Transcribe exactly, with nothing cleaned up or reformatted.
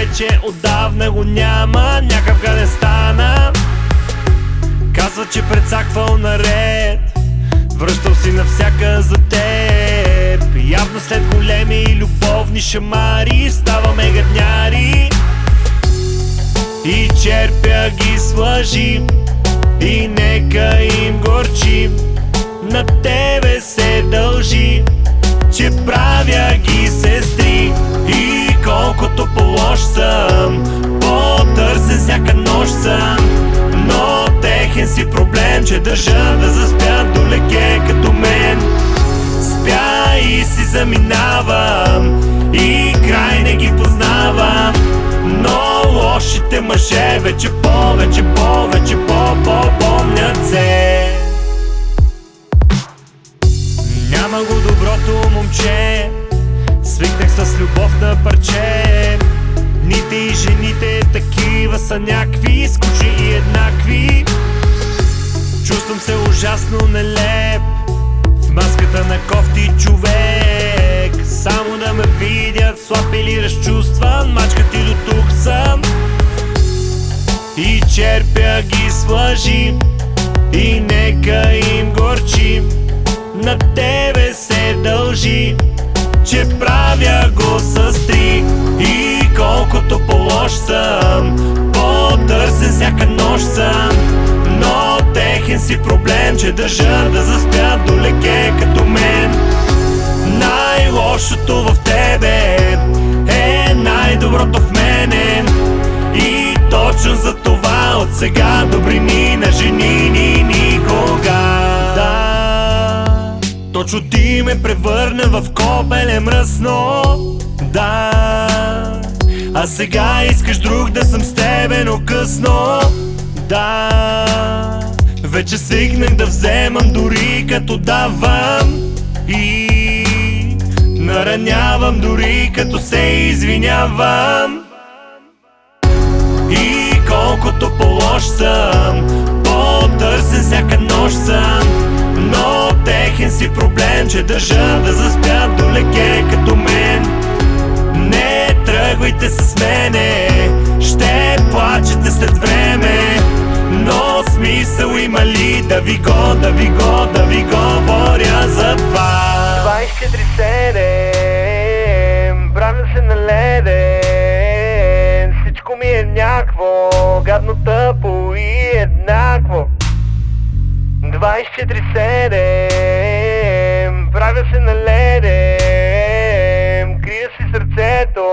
вече отдавна го няма, някак къде стана. Казва, че прецаквал наред, връщал си навсяка за теб. Явно след големи любовни шамари ставаме гадняри и черпя ги с лъжи. И нека им горчи, на тебе се дължи, че правя ги сестри. И колкото по-лош съм, по-търсен всяка нощ съм, но техен си проблем, че държа да заспят до леке като мен. Спя и си заминавам и край не ги познавам, но лошите мъже вече повече, повече, по-по-помнят се. Няма го доброто момче, свикнах с любов на парче. Ните и жените такива са някакви, скучни и еднакви. Чувствам се ужасно нелеп в маската на кофти човек. Само да ме видят слаб или разчувстван, мачкат и до тук съм. И черпя ги с лъжи, и нека им горчи, на тебе се дължи, че правя го с три. И колкото по-лош съм, по-търсен всяка нощ съм, но техен си проблем, че държа да заспят до леке като мен. Най-лошото в тебе е най-доброто в мене, и точно за това от сега добрини на жени ни никога. Да, точно ти ме превърна в копеле мръсно. Да, а сега искаш друг да съм с тебе, но късно. Да, вече свикнах да вземам дори като давам, и наранявам дори като се извинявам. И колкото по-лош съм, по-търсен всяка нощ съм, но техен си проблем, че държа да заспят до леке като мен. Не тръгвайте с мене, ще плачете след време, но смисъл има ли да ви го, да ви го, да ви говоря за това? двайсет и четири седем, бравя се на леден, всичко ми е някакво, гадно, тъпо и еднакво. двайсет и четири седем, правя се на леден, крия си сърцето